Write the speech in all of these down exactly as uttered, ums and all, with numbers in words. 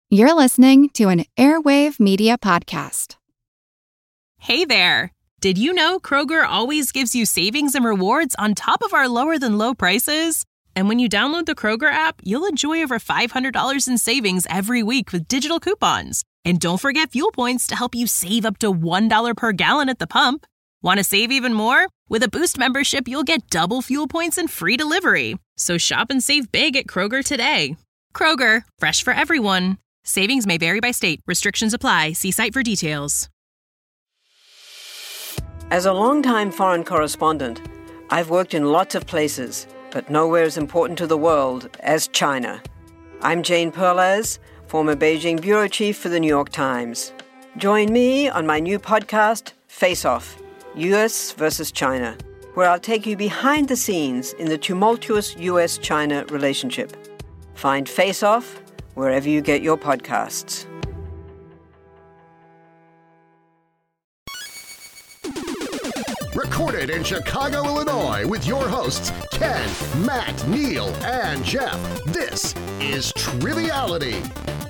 You're listening to an Airwave Media Podcast. Hey there! Did you know Kroger always gives you savings and rewards on top of our lower-than-low prices? And when you download the Kroger app, you'll enjoy over five hundred dollars in savings every week with digital coupons. And don't forget fuel points to help you save up to one dollar per gallon at the pump. Want to save even more? With a Boost membership, you'll get double fuel points and free delivery. So shop and save big at Kroger today. Kroger, fresh for everyone. Savings may vary by state. Restrictions apply. See site for details. As a longtime foreign correspondent, I've worked in lots of places, but nowhere as important to the world as China. I'm Jane Perlez, former Beijing bureau chief for the New York Times. Join me on my new podcast, Face Off, U S versus China, where I'll take you behind the scenes in the tumultuous U S China relationship. Find Face Off wherever you get your podcasts. Recorded in Chicago, Illinois, with your hosts, Ken, Matt, Neil, and Jeff. This is Triviality.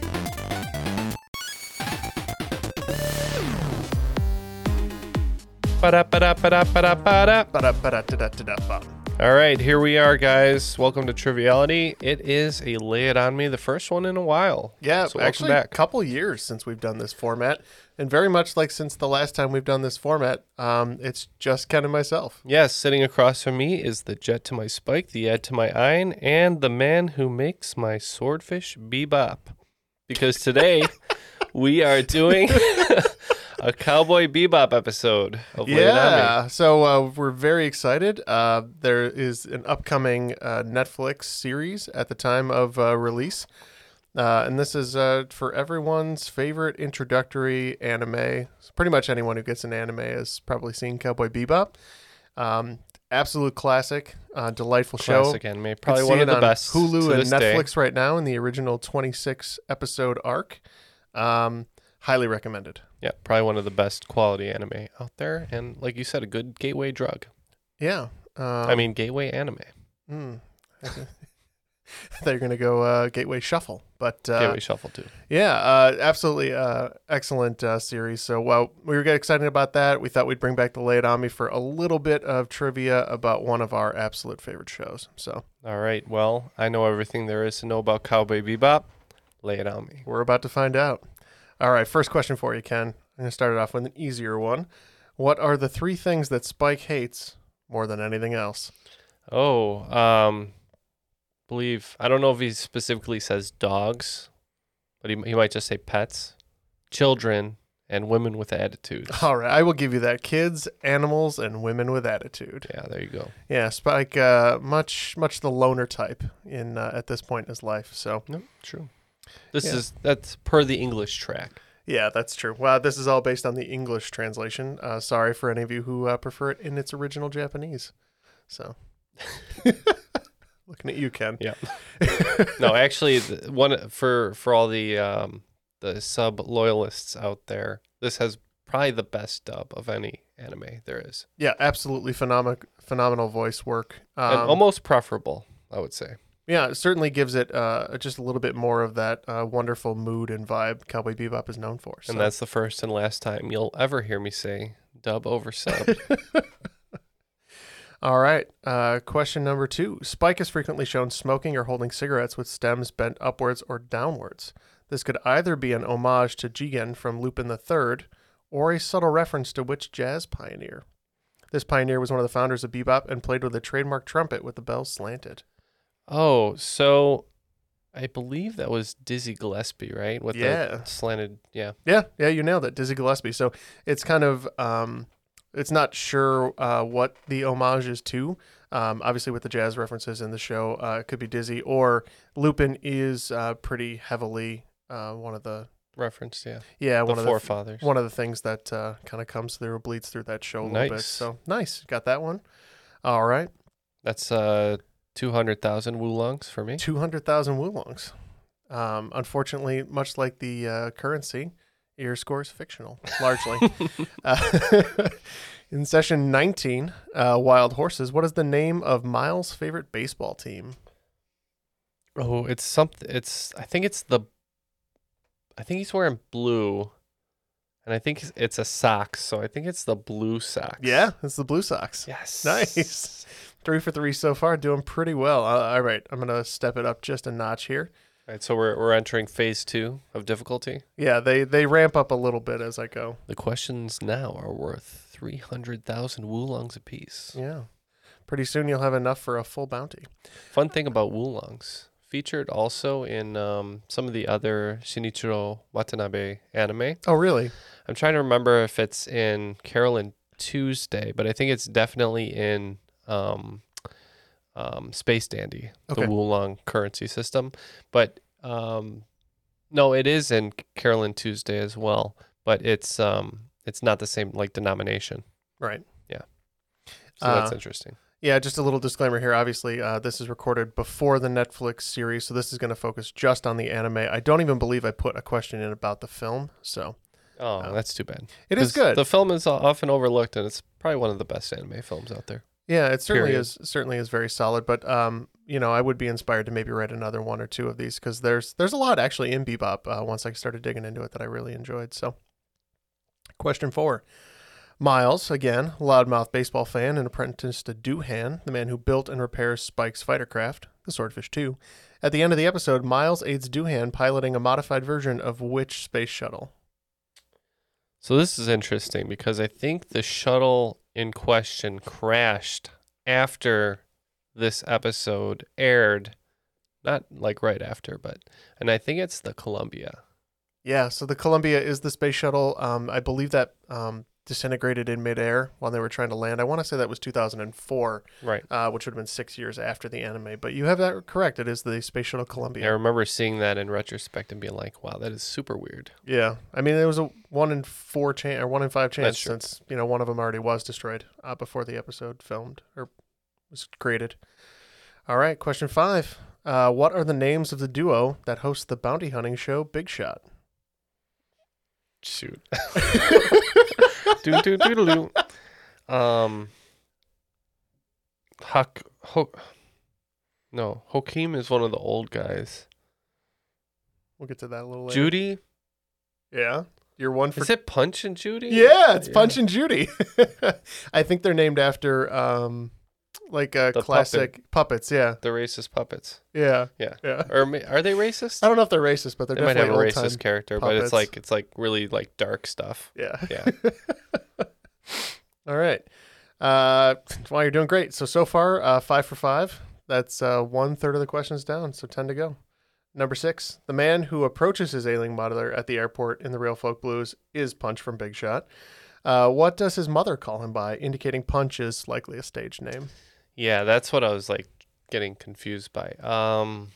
All right, here we are, guys. Welcome to Triviality. It is a Lay It On Me, the first one in a while. Yeah, so actually back. a couple years since we've done this format. And very much like since the last time we've done this format, um, it's just Ken and myself. Yes, sitting across from me is the jet to my spike, the ed to my ein, and the man who makes my swordfish bebop. Because today we are doing a Cowboy Bebop episode of Lay It On Me. Yeah, so uh, we're very excited. Uh, there is an upcoming uh, Netflix series at the time of uh, release. Uh, and this is uh, for everyone's favorite introductory anime. So pretty much anyone who gets an anime has probably seen Cowboy Bebop. Um, absolute classic, uh, delightful show. Classic anime, probably You can one see of it the on best to Hulu and this day. Netflix right now in the original twenty-six episode arc. Um, highly recommended. Yeah, probably one of the best quality anime out there. And like you said, a good gateway drug. Yeah. Um, I mean, gateway anime. Mm, they're going to go uh, Gateway Shuffle. But uh, Gateway Shuffle, too. Yeah, uh, absolutely uh, excellent uh, series. So well, we were getting excited about that. We thought we'd bring back the Lay It On Me for a little bit of trivia about one of our absolute favorite shows. So All right. Well, I know everything there is to know about Cowboy Bebop. Lay it on me. we're about to find out. All right, first question for you, Ken. I'm going to start it off with an easier one. What are the three things that Spike hates more than anything else? Oh, um, believe, I don't know if he specifically says dogs, but he, he might just say pets, children, and women with attitudes. All right, I will give you that. Kids, animals, and women with attitude. Yeah, there you go. Yeah, Spike, uh, much much the loner type in uh, at this point in his life. So No, true. This Yeah. is, that's per the English track. yeah, that's true. Well, this is all based on the English translation. Uh, sorry for any of you who uh, prefer it in its original Japanese. So looking at you, Ken. Yeah. No, actually, the one for for all the um, the sub loyalists out there, this has probably the best dub of any anime there is, Yeah, absolutely phenomenal phenomenal voice work. Um, and almost preferable, I would say. Yeah, it certainly gives it uh, just a little bit more of that uh, wonderful mood and vibe Cowboy Bebop is known for. So. And that's the first and last time you'll ever hear me say dub over sub. All right. Uh, question number two. Spike is frequently shown smoking or holding cigarettes with stems bent upwards or downwards. This could either be an homage to Jigen from Lupin the Third or a subtle reference to which jazz pioneer? This pioneer was one of the founders of bebop and played with a trademark trumpet with the bell slanted. Oh, so I believe that was Dizzy Gillespie, right? With Yeah. the slanted, yeah. Yeah, yeah, you nailed it. Dizzy Gillespie. So it's kind of, um, it's not sure uh, what the homage is to. Um, obviously, with the jazz references in the show, uh, it could be Dizzy, or Lupin is uh, pretty heavily uh, one of the Reference, yeah. yeah The one of the forefathers. one of the things that uh, kind of comes through or bleeds through that show a little bit. Nice. So nice, got that one. All right, That's uh two hundred thousand Woolongs for me. two hundred thousand Woolongs. Um, unfortunately, much like the uh, currency, your score is fictional, largely. uh, in session nineteen, uh, Wild Horses, what is the name of Miles' favorite baseball team? Oh, it's something. It's I think it's the I think he's wearing blue, and I think it's a socks. So I think it's the blue socks. Yeah, it's the Blue Sox. Yes. Nice. Three for three so far, doing pretty well. Uh, all right, I'm gonna step it up just a notch here. All right, so we're we're entering phase two of difficulty. Yeah, they they ramp up a little bit as I go. The questions now are worth three hundred thousand Woolongs apiece. Yeah, pretty soon you'll have enough for a full bounty. Fun thing about Woolongs, featured also in um, some of the other Shinichiro Watanabe anime. Oh, really? I'm trying to remember if it's in Carol and Tuesday, but I think it's definitely in um, um, Space Dandy, Okay. the Woolong currency system. But um, no, it is in Carol and Tuesday as well, but it's um, it's not the same like denomination. Right. So that's Uh, interesting. Yeah, just a little disclaimer here. Obviously, uh, this is recorded before the Netflix series, so this is going to focus just on the anime. I don't even believe I put a question in about the film, so Oh, uh, that's too bad. it is 'Cause good. The film is often overlooked, and it's probably one of the best anime films out there. Yeah, it certainly Period. is. Certainly is very solid. But um, you know, I would be inspired to maybe write another one or two of these because there's there's a lot actually in Bebop. Uh, once I started digging into it, that I really enjoyed. So, question four: Miles, again, loudmouth baseball fan and apprentice to Doohan, the man who built and repairs Spike's fighter craft, the Swordfish two. At the end of the episode, Miles aids Doohan piloting a modified version of which space shuttle? So this is interesting because I think the shuttle in question crashed after this episode aired, not like right after, but, and I think it's the Columbia. Yeah, so the Columbia is the space shuttle. Um, I believe that um, disintegrated in midair while they were trying to land. I want to say that was two thousand four, Right. uh, which would have been six years after the anime. But you have that correct. It is the space shuttle Columbia. I remember seeing that in retrospect and being like, wow, that is super weird. Yeah, I mean, there was a one in four chance or one in five chance That's true. since you know one of them already was destroyed uh, before the episode filmed or was created. All right, question five: uh, What are the names of the duo that hosts the bounty hunting show Big Shot? Shoot. do, do, do, do, do. Um, Hak, Ho, no, Hakeem is one of the old guys. We'll get to that a little later. Judy? Yeah, you're one for. Is it Punch and Judy? Yeah, it's Yeah. Punch and Judy. I think they're named after um, like a The classic puppets. Yeah, The racist puppets. yeah, Yeah. yeah. Or ma- are they racist? I don't know if they're racist, but they're They might have a definitely racist old time. character, but it's puppets. like it's like really like dark stuff. Yeah. Yeah. All right. Uh, well, you're doing great. So so far, uh, five for five. That's uh, one third of the questions down. So ten to go. Number six: the man who approaches his ailing mother at the airport in the Real Folk Blues is Punch from Big Shot. Uh, what does his mother call him by, indicating Punch is likely a stage name? Yeah, that's what I was like getting confused by. Um,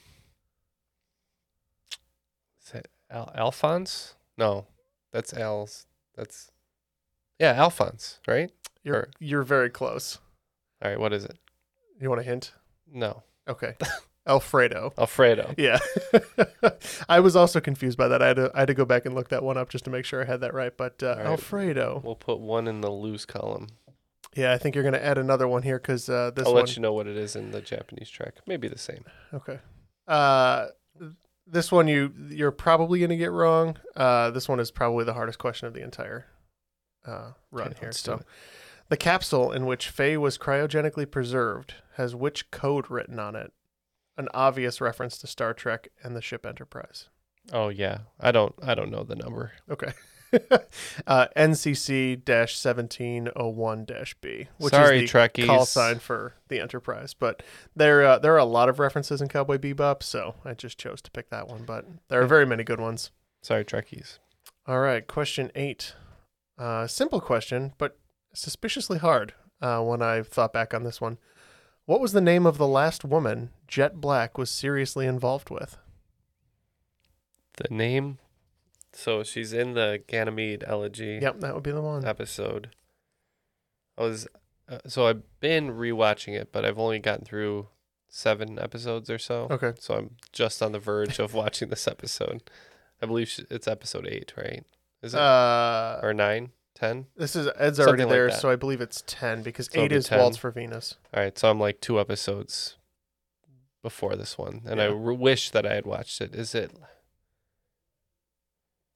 is it Al- Alphonse? No, that's Al's. That's yeah, Alphonse, right? You're Or- you're very close. All right, what is it? You want a hint? No, Okay. Alfredo. Alfredo. Yeah. I was also confused by that. I had, to, I had to go back and look that one up just to make sure I had that right. But uh, All right. Alfredo. We'll put one in the loose column. Yeah, I think you're going to add another one here because uh, this I'll one. let you know what it is in the Japanese track. Maybe the same. Okay. Uh, this one you you're probably going to get wrong. Uh, this one is probably the hardest question of the entire uh, run Okay, here. let's do So, it. the capsule in which Faye was cryogenically preserved has which code written on it? An obvious reference to Star Trek and the ship Enterprise. Oh yeah, I don't. I don't know the number. Okay. uh, N C C seventeen oh one B, which Sorry, is the Trekkies. call sign for the Enterprise. But there, uh, there are a lot of references in Cowboy Bebop, so I just chose to pick that one. But there are very many good ones. Sorry, Trekkies. All right, question eight. Uh, simple question, but suspiciously hard uh, when I thought back on this one. What was the name of the last woman Jet Black was seriously involved with? The name. So she's in the Ganymede Elegy Yep, that would be the one. episode. I was uh, so I've been rewatching it, but I've only gotten through seven episodes or so. Okay. So I'm just on the verge of watching this episode. I believe sh- it's episode eight, right? Is it Uh, or nine, ten? This is Ed's Something already like there, that. so I believe it's ten because So it'll eight be is ten. Waltz for Venus. All right, so I'm like two episodes before this one, and I Yeah. r- wish that I had watched it. Is it?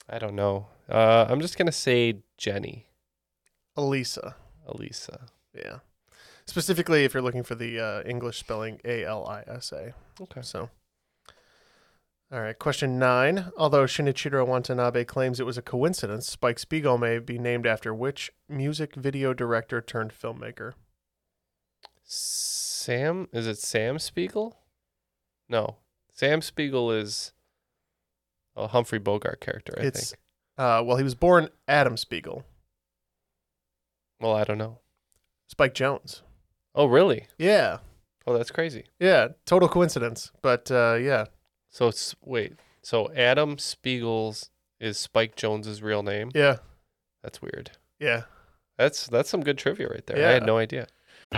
I don't know. Uh, I'm just gonna say Jenny. Elisa. Elisa. Yeah. Specifically, if you're looking for the uh, English spelling, A L I S A. Okay. So, all right. Question nine. Although Shinichiro Watanabe claims it was a coincidence, Spike Spiegel may be named after which music video director turned filmmaker? Sam? Is it Sam Spiegel? No. Sam Spiegel is a Humphrey Bogart character, I it's, think. Uh, well, he was born Adam Spiegel. Well, I don't know. Spike Jonze. Oh, really? Yeah. Oh, that's crazy. Yeah. Total coincidence. But uh, yeah. So it's wait. So Adam Spiegel's is Spike Jonze's real name? Yeah. That's weird. Yeah. That's that's some good trivia right there. Yeah. I had no idea.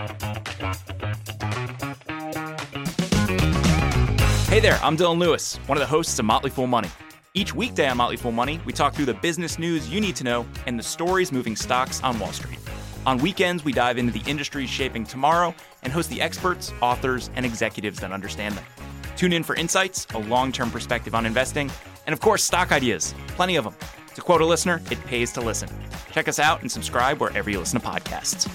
Hey there, I'm Dylan Lewis, one of the hosts of Motley Fool Money. Each weekday on Motley Fool Money, we talk through the business news you need to know and the stories moving stocks on Wall Street. On weekends, we dive into the industries shaping tomorrow and host the experts, authors, and executives that understand them. Tune in for insights, a long-term perspective on investing, and of course, stock ideas. Plenty of them. To quote a listener, it pays to listen. Check us out and subscribe wherever you listen to podcasts.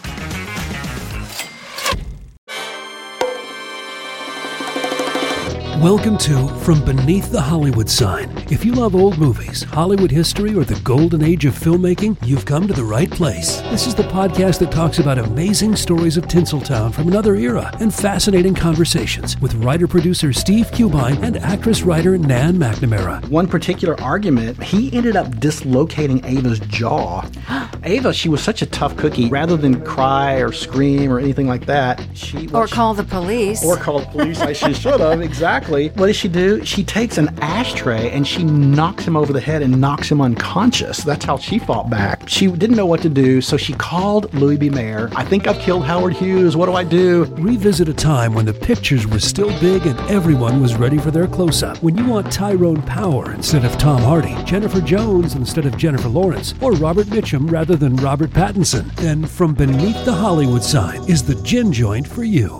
Welcome to From Beneath the Hollywood Sign. If you love old movies, Hollywood history, or the golden age of filmmaking, you've come to the right place. This is the podcast that talks about amazing stories of Tinseltown from another era and fascinating conversations with writer-producer Steve Cubine and actress-writer Nan McNamara. One particular argument, he ended up dislocating Ava's jaw. Ava, she was such a tough cookie. Rather than cry or scream or anything like that, she... Or call the police. Or call the police, like she should have, exactly. What does she do? She takes an ashtray and she knocks him over the head and knocks him unconscious. That's how she fought back. She didn't know what to do, so she called Louis B. Mayer. I think I've killed Howard Hughes. What do I do? Revisit a time when the pictures were still big and everyone was ready for their close-up. When you want Tyrone Power instead of Tom Hardy, Jennifer Jones instead of Jennifer Lawrence, or Robert Mitchum rather than Robert Pattinson, then From Beneath the Hollywood Sign is the gin joint for you.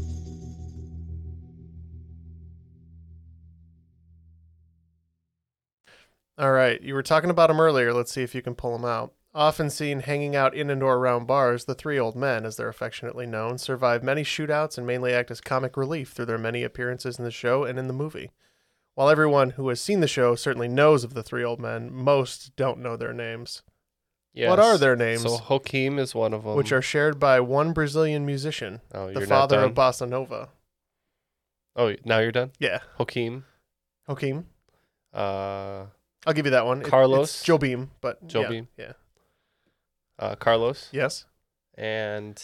All right, you were talking about them earlier. Let's see if you can pull them out. Often seen hanging out in and or around bars, the three old men, as they're affectionately known, survive many shootouts and mainly act as comic relief through their many appearances in the show and in the movie. While everyone who has seen the show certainly knows of the three old men, most don't know their names. Yes. What are their names? So Joaquim is one of them. Which are shared by one Brazilian musician, oh, you're the not father done? of Bossa Nova. Oh, now you're done? Yeah. Joaquim. Joaquim. Uh, I'll give you that one. It- Carlos. it's Jobim, but Jobim. Yeah. yeah. uh, Carlos. Yes. And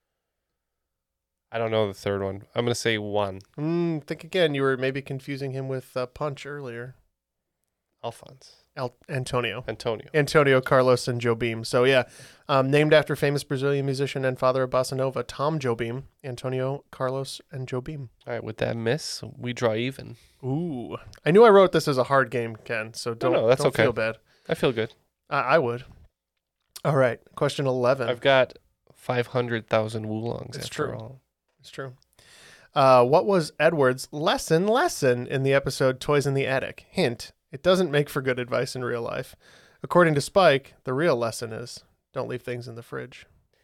I don't know the third one. I'm going to say Juan. Mm, think again. You were maybe confusing him with uh, Punch earlier. Alphonse. Al- Antonio. Antonio. Antonio, Carlos, and Jobim. So, yeah, um, named after famous Brazilian musician and father of Bossa Nova, Tom Jobim, Antonio, Carlos, and Jobim. All right, with that miss, we draw even. Ooh. I knew I wrote this as a hard game, Ken, so don't, no, that's don't okay. feel bad. I feel good. I, I would. All right, question eleven. I've got five hundred thousand Woolongs It's after true. all. It's true. Uh, what was Edward's lesson lesson in the episode Toys in the Attic? Hint, it doesn't make for good advice in real life. According to Spike, the real lesson is don't leave things in the fridge.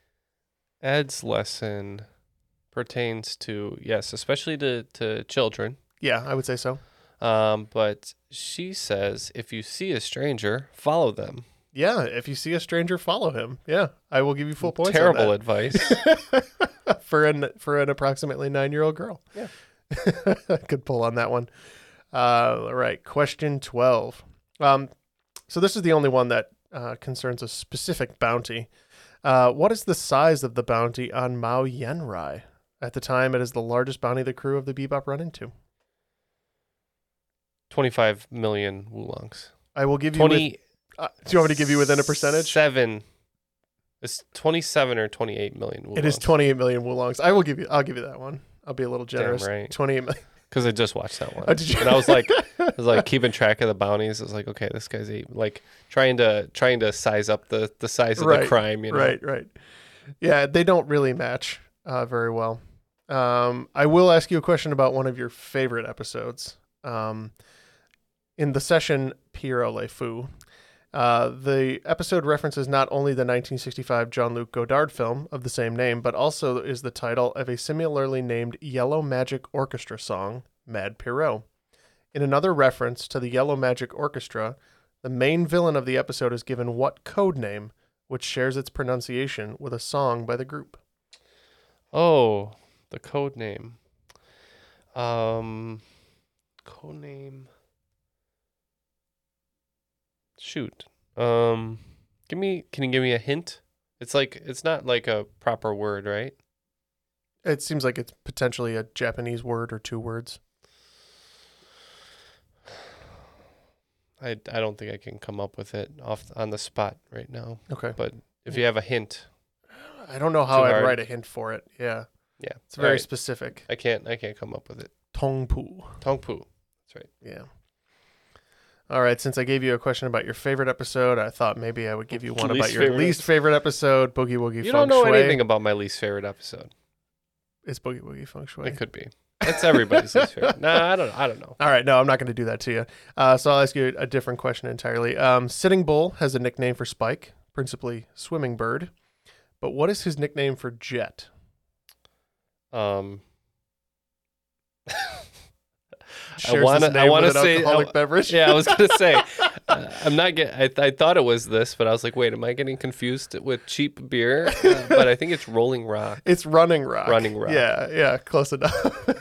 Ed's lesson pertains to, yes, especially to, to children. Yeah, I would say so. Um, but she says, if you see a stranger, follow them. Yeah, if you see a stranger, follow him. Yeah, I will give you full points. Terrible on that. advice. for an for an approximately nine-year-old girl. Yeah. Good pull on that one. Uh, all right, question twelve. Um, so this is the only one that uh, concerns a specific bounty. Uh, what is the size of the bounty on Mao Yenrai? At the time, it is the largest bounty the crew of the Bebop run into. twenty-five million Woolongs. I will give you... twenty. With, uh, do you want me to give you within a percentage? Seven. It's twenty-seven or twenty-eight million Woolongs. It is twenty-eight million Woolongs. I will give you... I'll give you that one. I'll be a little generous. Damn right. twenty-eight million. Because I just watched that one. Oh, did you? And I was like, I was like keeping track of the bounties. I was like, okay, this guy's eight. Like trying to trying to size up the, the size of right, the crime. You know? Right, right. Yeah, they don't really match uh, very well. Um, I will ask you a question about one of your favorite episodes. Um, in the session Pierrot Le Fou, Uh, the episode references not only the nineteen sixty-five Jean-Luc Godard film of the same name, but also is the title of a similarly named Yellow Magic Orchestra song, Mad Pierrot. In another reference to the Yellow Magic Orchestra, the main villain of the episode is given what code name, which shares its pronunciation with a song by the group? Oh, the code name. Um, code name. Shoot. Um, give me. Can you give me a hint? It's like it's not like a proper word, right? It seems like it's potentially a Japanese word or two words. I, I don't think I can come up with it off on the spot right now. Okay. But if you have a hint, I don't know how Too I'd hard. write a hint for it. Yeah. yeah, It's very All right. specific. I can't I can't come up with it. Tongpu. Tongpu. That's right. Yeah. All right. Since I gave you a question about your favorite episode, I thought maybe I would give you one Least about your favorite least favorite episode, Boogie Woogie You Feng don't know Shui. anything about my least favorite episode. It's Boogie Woogie Feng Shui. It could be. That's everybody's least favorite. Nah, I don't I don't know. All right, no, I'm not going to do that to you. Uh, so I'll ask you a different question entirely. Um, Sitting Bull has a nickname for Spike, principally Swimming Bird. But what is his nickname for Jet? Um Shares wanna- his I name wanna with an say- alcoholic I- beverage. Yeah, I was gonna say, uh, I'm not get. I, I thought it was this, but I was like, wait, am I getting confused with cheap beer? Uh, but I think it's Rolling Rock. It's Running Rock. Running Rock. Yeah, yeah, close enough.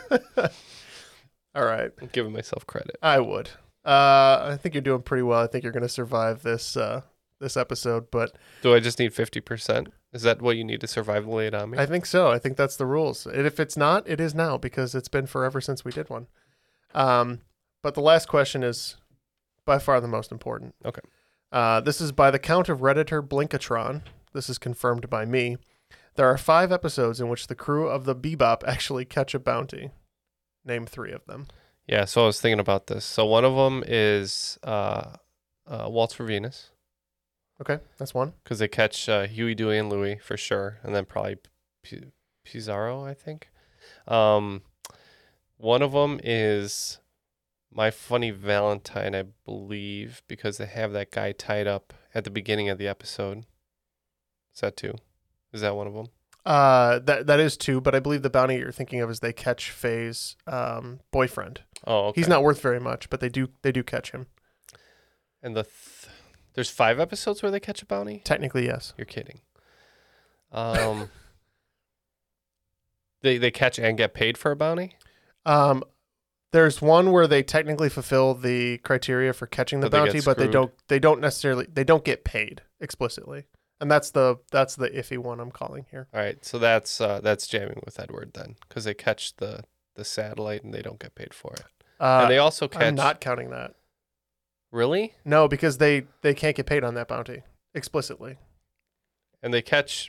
All right, I'm giving myself credit. I would. Uh, I think you're doing pretty well. I think you're going to survive this uh, this episode, but Do I just need fifty percent? Is that what you need to survive lay it on me? I think so. I think that's the rules. And if it's not, it is now because it's been forever since we did one. Um, but the last question is by far the most important. Okay. Uh, this is by the count of Redditor Blinkatron. This is confirmed by me. There are five episodes in which the crew of the Bebop actually catch a bounty. Name three of them. Yeah, so I was thinking about this. So one of them is uh, uh, Waltz for Venus, Okay, that's one. because they catch uh, Huey, Dewey, and Louie for sure, and then probably P- Pizarro, I think. Um, one of them is My Funny Valentine, I believe, because they have that guy tied up at the beginning of the episode. Is that two? Is that one of them? Uh, that that is two, but I believe the bounty you're thinking of is they catch Faye's um, boyfriend. Oh, okay. He's not worth very much, but they do they do catch him. And the th- there's five episodes where they catch a bounty? Technically, yes. You're kidding. Um, they they catch and get paid for a bounty? Um, there's one where they technically fulfill the criteria for catching the But they get bounty, but they screwed. don't they don't necessarily they don't get paid explicitly, and that's the that's the iffy one I'm calling here. All right, so that's uh, that's jamming with Edward then, because they catch the, the satellite and they don't get paid for it. Uh, and they also catch. I'm not counting that. Really? No, because they they can't get paid on that bounty explicitly. And they catch.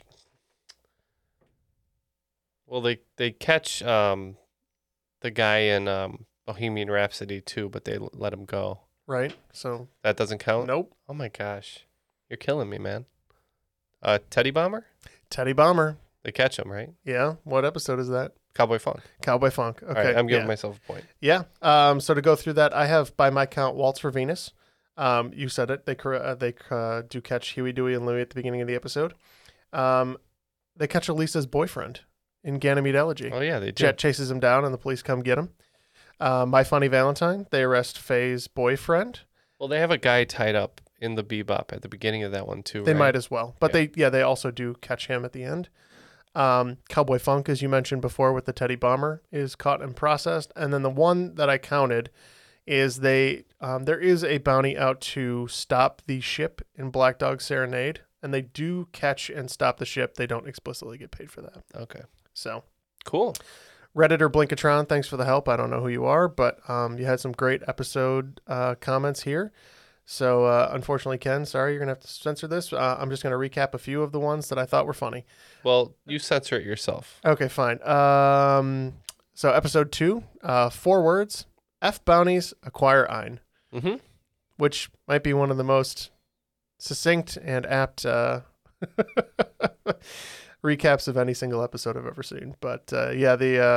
Well, they they catch um, the guy in um, Bohemian Rhapsody too, but they l- let him go. Right. So That doesn't count. nope. Oh my gosh, you're killing me, man. Uh, Teddy Bomber. Teddy Bomber. They catch him, right? Yeah. What episode is that? Cowboy Funk. Cowboy Funk. Okay. All right, I'm giving yeah. myself a point. Yeah. Um, so to go through that, I have, by my count, Waltz for Venus. Um, you said it. They cor- uh, they uh, do catch Huey, Dewey, and Louie at the beginning of the episode. Um, they catch Elisa's boyfriend in Ganymede Elegy. Oh yeah, they do. Jet chases him down, and the police come get him. Uh, My Funny Valentine. They arrest Faye's boyfriend. Well, they have a guy tied up in the Bebop at the beginning of that one too. They right? might as well, but Yeah. they yeah they also do catch him at the end. Um, Cowboy Funk, as you mentioned before, with the Teddy Bomber, is caught and processed, and then the one that I counted is they um, there is a bounty out to stop the ship in Black Dog Serenade, and they do catch and stop the ship. They don't explicitly get paid for that. Okay. So Cool. Redditor Blinkatron, thanks for the help. I don't know who you are, but um, you had some great episode uh, comments here. So uh, unfortunately, Ken, sorry, you're going to have to censor this. Uh, I'm just going to recap a few of the ones that I thought were funny. Well, you censor it yourself. Okay, fine. Um, so episode two, uh, four words, F bounties acquire Ein, Mm-hmm. which might be one of the most succinct and apt uh, recaps of any single episode I've ever seen. But uh, yeah, the uh,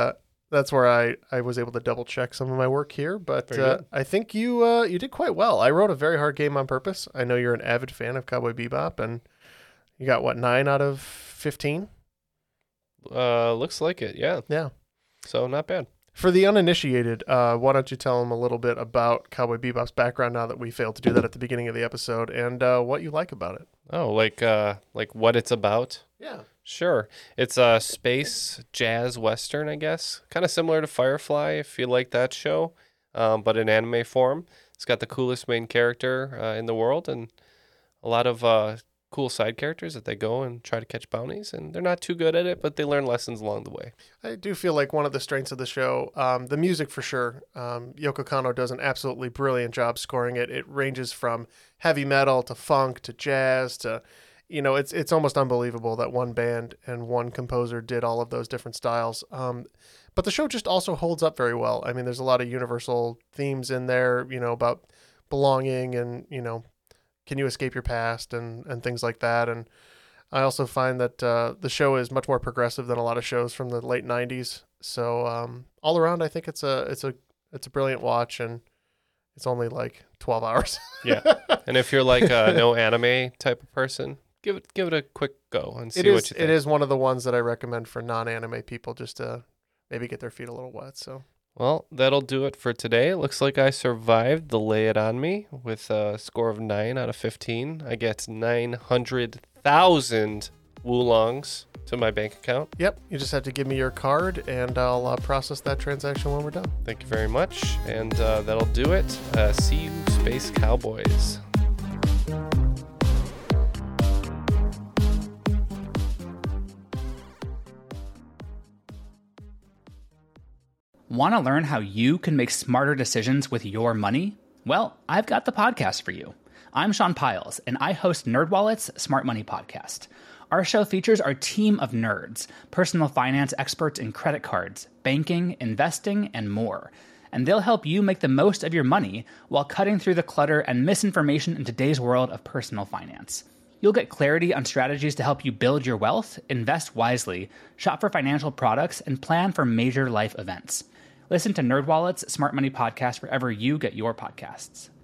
that's where I, I was able to double check some of my work here. But Very uh, good. I think you uh, you did quite well. I wrote a very hard game on purpose. I know you're an avid fan of Cowboy Bebop, and you got, what, nine out of fifteen? Uh, looks like it, yeah. Yeah. So not bad. For the uninitiated, uh, why don't you tell them a little bit about Cowboy Bebop's background now that we failed to do that at the beginning of the episode, and uh, what you like about it? Oh, like uh, like what it's about? Yeah. Sure. It's a space jazz western, I guess. Kind of similar to Firefly, if you like that show, um, but in anime form. It's got the coolest main character uh, in the world and a lot of uh, cool side characters that they go and try to catch bounties. And they're not too good at it, but they learn lessons along the way. I do feel like one of the strengths of the show, um, the music for sure. Um, Yoko Kanno does an absolutely brilliant job scoring it. It ranges from heavy metal to funk to jazz to... You know, it's it's almost unbelievable that one band and one composer did all of those different styles. Um, but the show just also holds up very well. I mean, there's a lot of universal themes in there, you know, about belonging and, you know, can you escape your past and, and things like that. And I also find that uh, the show is much more progressive than a lot of shows from the late nineties. So um, all around, I think it's a it's a it's a brilliant watch, and it's only like twelve hours. Yeah, and if you're like a no anime type of person, give it give it a quick go and see it is, what you think. It is one of the ones that I recommend for non-anime people, just to maybe get their feet a little wet. So, well, that'll do it for today. It looks like I survived the Lay It On Me with a score of nine out of fifteen. I get nine hundred thousand Woolongs to my bank account. Yep, you just have to give me your card, and I'll uh, process that transaction when we're done. Thank you very much, and uh, that'll do it. Uh, see you, Space Cowboys. Want to learn how you can make smarter decisions with your money? Well, I've got the podcast for you. I'm Sean Piles, and I host NerdWallet's Smart Money Podcast. Our show features our team of nerds, personal finance experts in credit cards, banking, investing, and more. And they'll help you make the most of your money while cutting through the clutter and misinformation in today's world of personal finance. You'll get clarity on strategies to help you build your wealth, invest wisely, shop for financial products, and plan for major life events. Listen to NerdWallet's Smart Money Podcast wherever you get your podcasts.